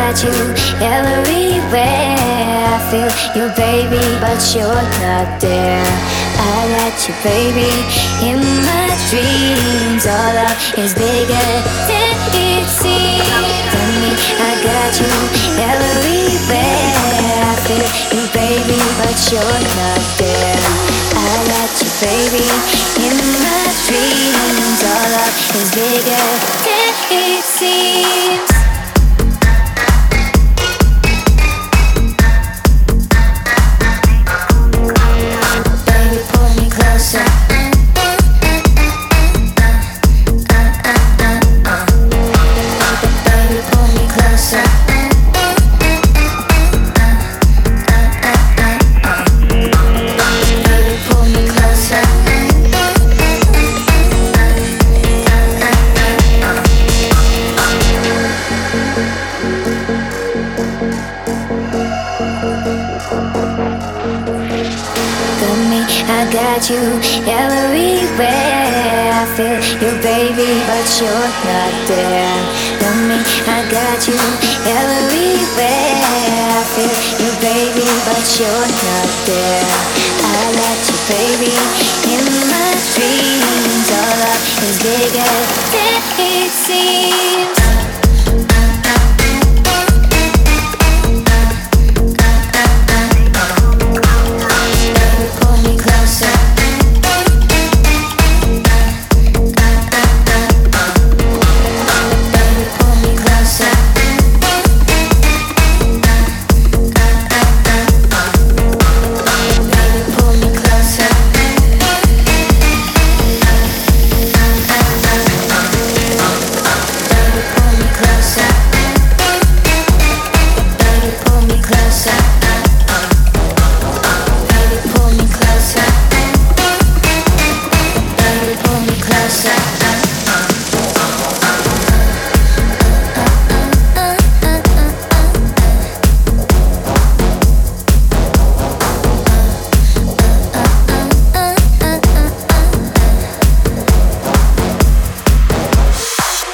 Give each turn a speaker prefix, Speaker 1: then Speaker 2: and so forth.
Speaker 1: got you everywhere. I feel you, baby, but you're not there. I got you, baby, in my dreams. All love is bigger than it seems. Tell me, I got you everywhere. I feel you, baby, but you're not there. I got you, baby, in my dreams. All love is bigger than it seems. Baby, pull me closer. Baby, pull me closer. Baby, pull me closer. Got me, I got you everywhere. I feel you, baby, but you're not there. Got me, I got you everywhere. I feel you, baby, but you're not there. I got you, baby, in my dreams. All love is bigger than it seems.